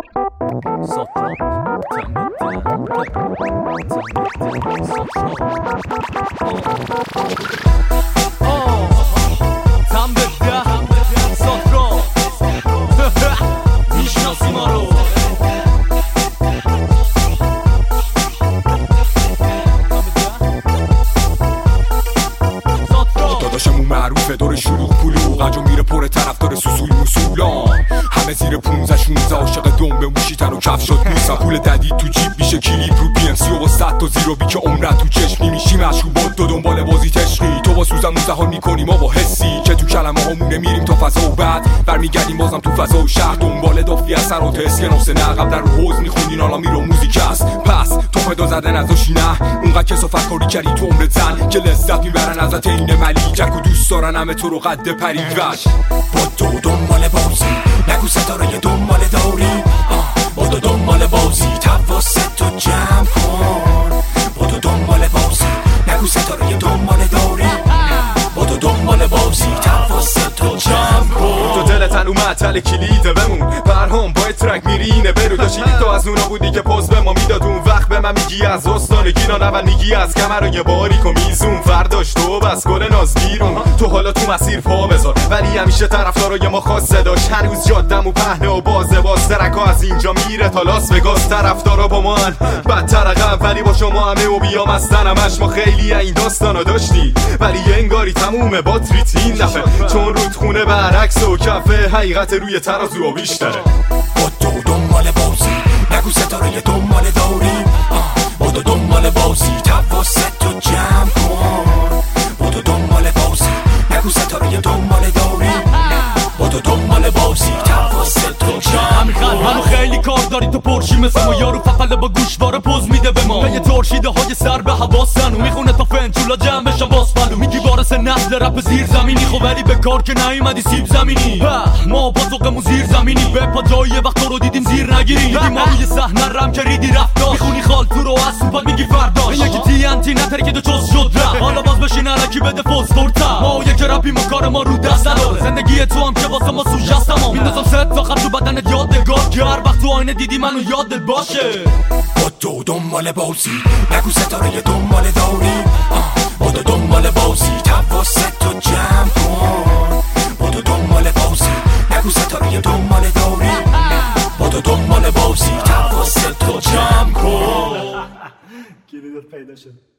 داداشمون معروفه دور شلوغ پلوغ انجا میره پر طرفدار سوسوی موسولان همه زیر 15-16 عاشق دنبه موشیتن و کفشات نیستن پول ددی تو جیب میشه کلیپ رو پی ام سی و 100 تا زیرو بی که عمرت تو چشمی میشی مشروبات تو دنبال بازی تشقی تو با سوزن موزهان میکنی ما با حسی که تو کلمه هامونه میریم تا فضا و بعد برمیگردیم بازم تو فضا و شهر دنبال دافی اثرات اسکناس نه عقب در حوض میخوندین حالا میرو موزیک است پس تو فدا زدن ازاشی نه اونقدر کسافت کاری کردی تو عمرت زن که لذت میبرن ازت این ملی جک و دوست دارن همه تو رو قد پریوش با تو دنبال بازی نگو ستاره دنبال داری با تو دنبال بازی تواسط تو جمع کن با تو دنبال بازی نگو ستاره دنبال داری با تو دنبال بازی تواسط تو جمع کن تو دلتن اومد تل کلیده بمون برهام با ترک میرینه برو داشتی تو از اونا بودی که پوز به ما میداد اون وقت به من میگی از استانگی اول میگی از کمر و یه باریک و میزون فرداش تو بس گل ناز بیرون تو حالا تو مسیر پا بذار ولی همیشه طرفدارای ما خواسته داشت هنوز جادم و پهنه و باز درکا از اینجا میره تا لاس وگاس طرفدارا با من بدتر عقب ولی با شما همه و بیام هستنمش ما خیلی این داستانو داشتی ولی انگاری تمومه باتریت این دفعه چون رودخونه برعکس و کفه حقیقت روی ترازو بیشتره با تو دنبال بازی نگو ستاره دنبال داری با تو دنبال بازی تواسط تو جمع کن با تو دنبال بازی نگو ستاره دنبال داری با تو دنبال بازی تواسط تو جمع کن منو خیلی کار داری تو پرشی مثل ما یارو فقله با گوشواره پوز میده به ما یه ترشیده های سر به حواسن و میخونه تا فنجولا جمع بشن باز بلو میگی وارث نسل رپ زیر زمینی خب ولی به کار که نیومدی سیب زمینی ما با ذوقمون زیر زمینی به پا جایی وقت رو دیدیم زیر نگیری دیدی ما روی صحنه رم کردی رفتار میخونی خال تو رو از سوپات میگی فرداش یکی تی انتی نتره که دو چوز شد رفت حالا باز بشین علکی بده فوز فورتا ما یک رپی ما کار ما رو دست نداره زندگی تو هم که واسه ما سوژه است تمام میندازم ست تا خط تو بدنت یادگار که هر وقت تو آینه دیدی منو یادت باشه با تو دنبال بازی نگو ستاره دنبال داری با تو دنبال بازی تواسط تو جمع کن با تو دنبال بازی نگو ستاره دنبال داری با تو دنبال بازی تواسط تو جمع کن کلیدت پیدا شد.